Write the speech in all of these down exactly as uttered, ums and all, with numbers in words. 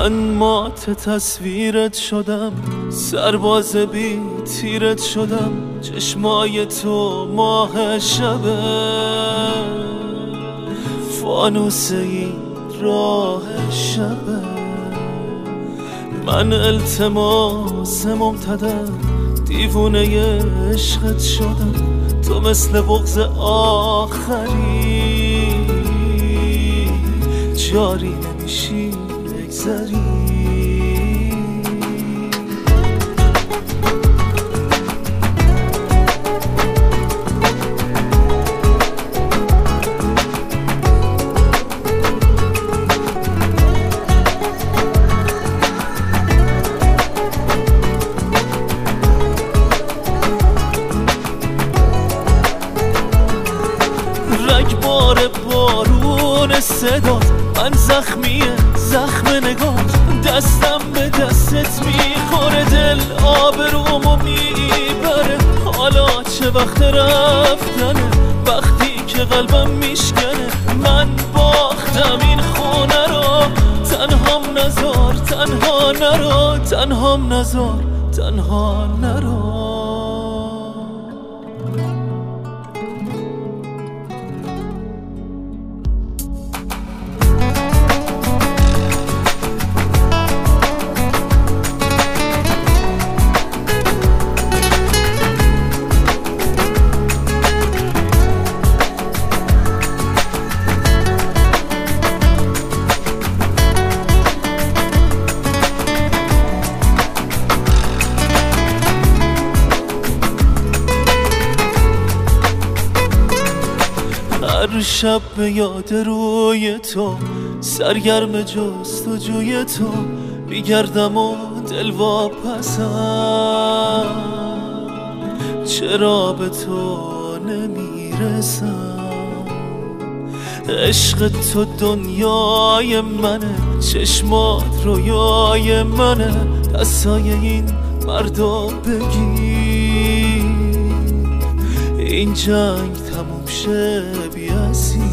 من مات تصویرت شدم، سرباز بی تیرت شدم، چشمای تو ماه شبه، فانوس این راه شبه. من التماس ممتدم، دیوونه عشقت شدم، تو مثل بغض آخری جاری نمیشی بگذری. رگبار بارون صدات، من زخمیه زخم نگات، دستم به دستت میخوره، دل آبرومو میبره. حالا چه وقت رفتنه، وقتی که قلبم میشکنه. من باختم این خونه رو، تنهام نزار تنها نرو، تنهام نزار تنها نرو. هر شب به یاد روی تو، سرگرم جستجوی تو میگردم و دل واپسم. چرا به تو نمیرسم؟ عشق تو دنیای منه، چشمات رویای منه. دستای این مردو بگیر، این جنگ تموم شه بی اسیر.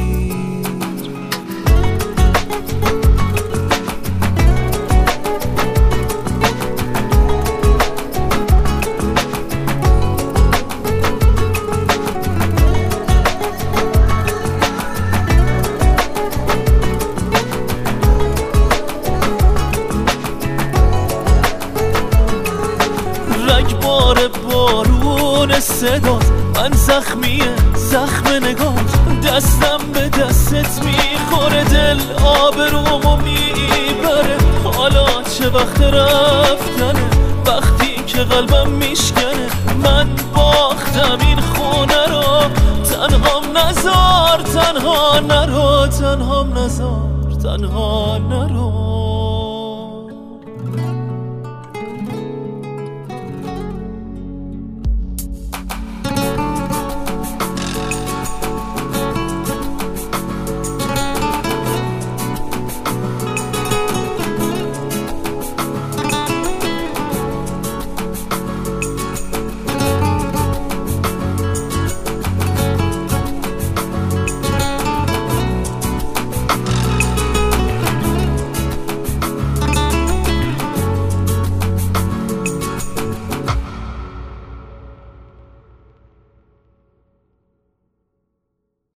رگبار بارون صدات، من زخمیه زخم نگات، دستم به دستت میخوره، دل آبرومو میبره. حالا چه وقت رفتنه، وقتی که قلبم میشکنه. من باختم این خونه رو، تنهام نزار تنها نرو، تنهام نزار تنها نرو.